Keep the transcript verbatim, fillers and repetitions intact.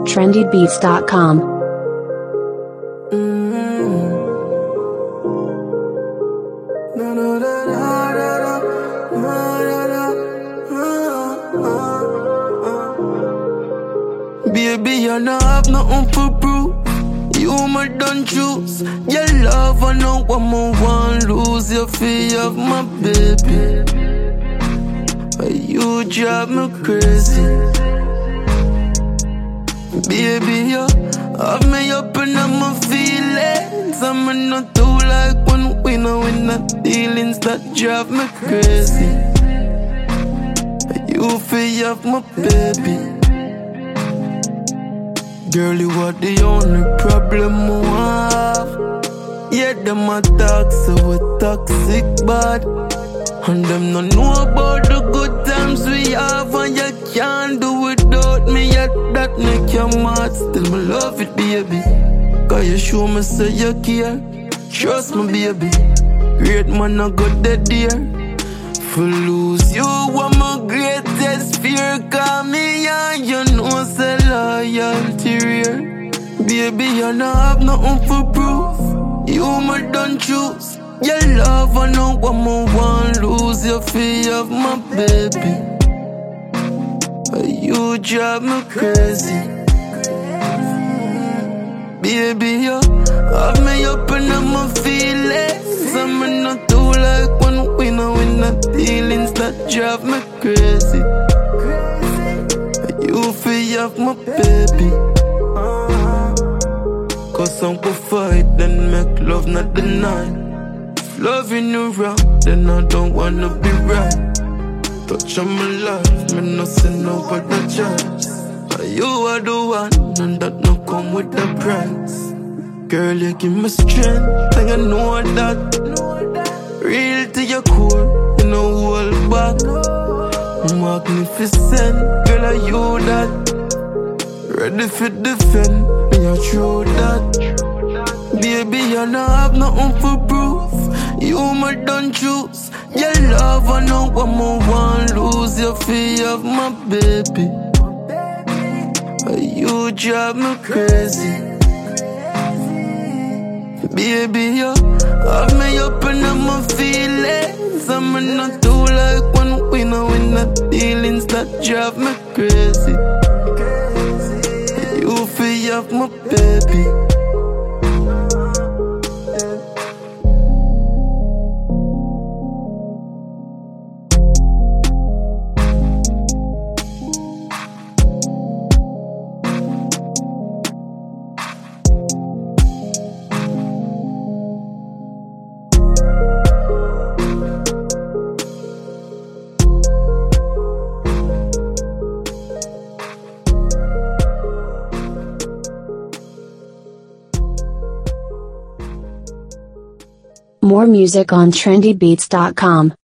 trendy beats dot com. Baby, you not have nothing for proof. You my done choose. Your love, I know what more want lose. You feel of my baby. You drive me crazy. Baby, you have me up and my feelings. I'm not too like when we know we're not dealings that drive me crazy. You feel of my baby. Girl, you are the only problem I have. Yeah, them attacks so we toxic bad. And them no know about the good times we have. And you can't do without me. Yet that make you mad. Still me love it, baby. Cause you show me say you care. Trust me, baby. Great man, I got that dear. For lose you, I'm my greatest fear. Call me and you know say loyalty rare. Baby, you not have nothing for proof. You my done choose. Your love, I know what more want lose. You feel of my baby. You drive me crazy. Baby, you have me up and my feelings. I'm not too like when we know we're not dealings that drive me crazy. You feel of my baby. Cause some could fight, then make love not deny. Loving you wrong, then I don't wanna be right. Touch on my life, me no say no but the choice. You are the one, and that no come with the price. Girl, you give me strength, and I know that. Real to your core, you know hold back. Magnificent, girl, are you that? Ready for defend, me you true that. Baby, you not have nothing for proof. You my done choose. Your love, I know what more want lose. You feel of my baby. You drive me crazy. Baby, you have me up and my feelings. I'm not too like when we know we're not dealings that drive me crazy. You feel of my baby. More music on trendy beats dot com.